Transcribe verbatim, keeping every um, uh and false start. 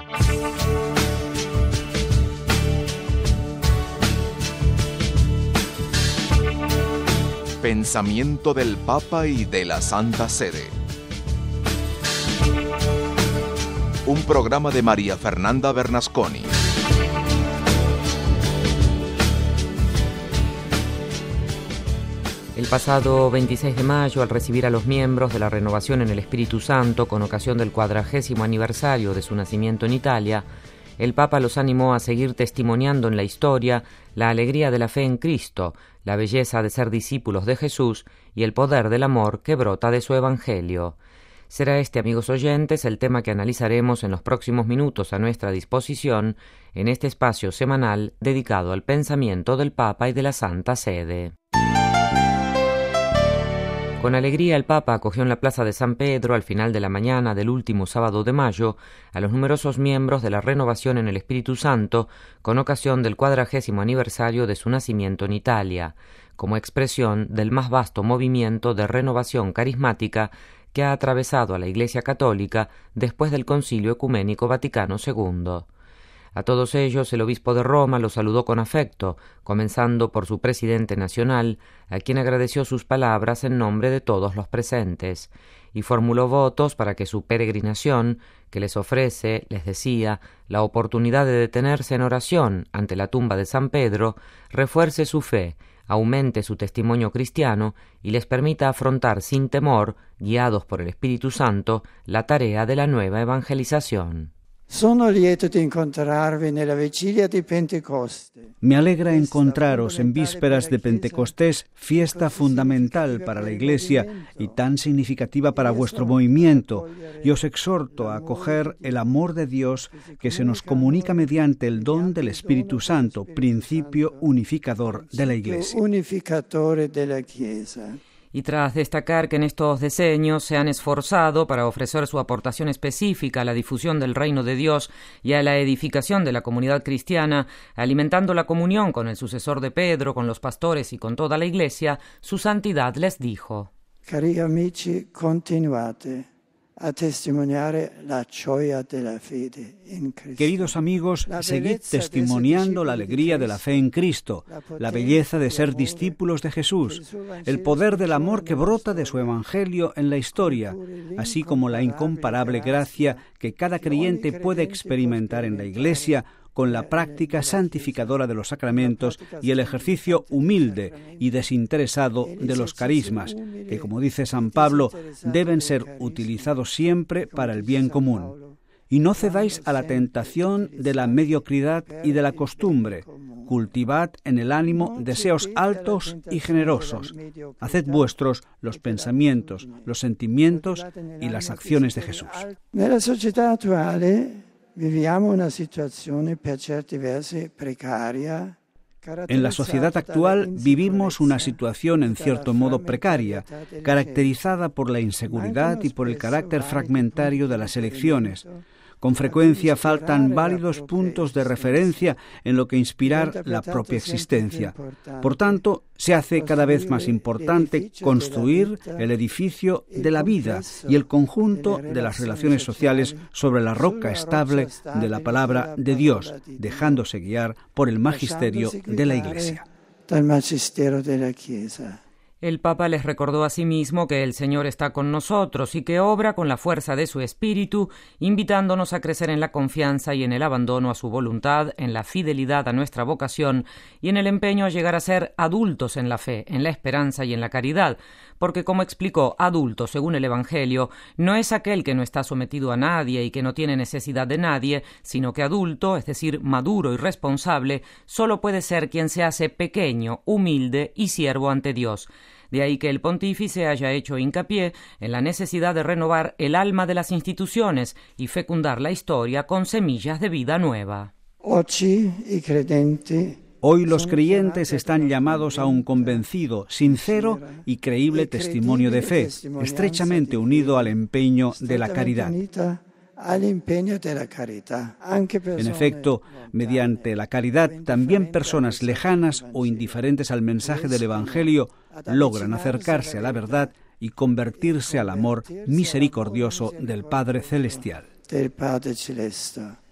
Pensamiento del Papa y de la Santa Sede. Un programa de María Fernanda Bernasconi. El pasado veintiséis de mayo, al recibir a los miembros de la Renovación en el Espíritu Santo con ocasión del cuadragésimo aniversario de su nacimiento en Italia, el Papa los animó a seguir testimoniando en la historia la alegría de la fe en Cristo, la belleza de ser discípulos de Jesús y el poder del amor que brota de su Evangelio. Será este, amigos oyentes, el tema que analizaremos en los próximos minutos a nuestra disposición en este espacio semanal dedicado al pensamiento del Papa y de la Santa Sede. Con alegría el Papa acogió en la Plaza de San Pedro, al final de la mañana del último sábado de mayo, a los numerosos miembros de la Renovación en el Espíritu Santo con ocasión del cuadragésimo aniversario de su nacimiento en Italia, como expresión del más vasto movimiento de renovación carismática que ha atravesado a la Iglesia Católica después del Concilio Ecuménico Vaticano segundo. A todos ellos el obispo de Roma los saludó con afecto, comenzando por su presidente nacional, a quien agradeció sus palabras en nombre de todos los presentes, y formuló votos para que su peregrinación, que les ofrece, les decía, la oportunidad de detenerse en oración ante la tumba de San Pedro, refuerce su fe, aumente su testimonio cristiano y les permita afrontar sin temor, guiados por el Espíritu Santo, la tarea de la nueva evangelización. Sono lieto di incontrarvi nella vigilia di Pentecoste. Me alegra encontraros en vísperas de Pentecostés, fiesta fundamental para la Iglesia y tan significativa para vuestro movimiento, y os exhorto a acoger el amor de Dios que se nos comunica mediante el don del Espíritu Santo, principio unificador de la Iglesia. Unificatore della Chiesa. Y tras destacar que en estos decenios se han esforzado para ofrecer su aportación específica a la difusión del reino de Dios y a la edificación de la comunidad cristiana, alimentando la comunión con el sucesor de Pedro, con los pastores y con toda la Iglesia, su santidad les dijo: Cari amici, continuate a testimoniare la gioia della fede in Cristo. Queridos amigos, seguid testimoniando la alegría de la fe en Cristo, la belleza de ser discípulos de Jesús, el poder del amor que brota de su Evangelio en la historia, así como la incomparable gracia que cada creyente puede experimentar en la Iglesia con la práctica santificadora de los sacramentos y el ejercicio humilde y desinteresado de los carismas, que, como dice San Pablo, deben ser utilizados siempre para el bien común. Y no cedáis a la tentación de la mediocridad y de la costumbre. Cultivad en el ánimo deseos altos y generosos. Haced vuestros los pensamientos, los sentimientos y las acciones de Jesús. Nella società attuale viviamo una situazione per certi versi precaria. En la sociedad actual vivimos una situación en cierto modo precaria, caracterizada por la inseguridad y por el carácter fragmentario de las elecciones. Con frecuencia faltan válidos puntos de referencia en lo que inspirar la propia existencia. Por tanto, se hace cada vez más importante construir el edificio de la vida y el conjunto de las relaciones sociales sobre la roca estable de la palabra de Dios, dejándose guiar por el magisterio de la Iglesia. El Papa les recordó asimismo que el Señor está con nosotros y que obra con la fuerza de su Espíritu, invitándonos a crecer en la confianza y en el abandono a su voluntad, en la fidelidad a nuestra vocación y en el empeño a llegar a ser adultos en la fe, en la esperanza y en la caridad, porque, como explicó, adulto, según el Evangelio, no es aquel que no está sometido a nadie y que no tiene necesidad de nadie, sino que adulto, es decir, maduro y responsable, solo puede ser quien se hace pequeño, humilde y siervo ante Dios. De ahí que el pontífice haya hecho hincapié en la necesidad de renovar el alma de las instituciones y fecundar la historia con semillas de vida nueva. Hoy los creyentes están llamados a un convencido, sincero y creíble testimonio de fe, estrechamente unido al empeño de la caridad. En efecto, mediante la caridad, también personas lejanas o indiferentes al mensaje del Evangelio logran acercarse a la verdad y convertirse al amor misericordioso del Padre Celestial.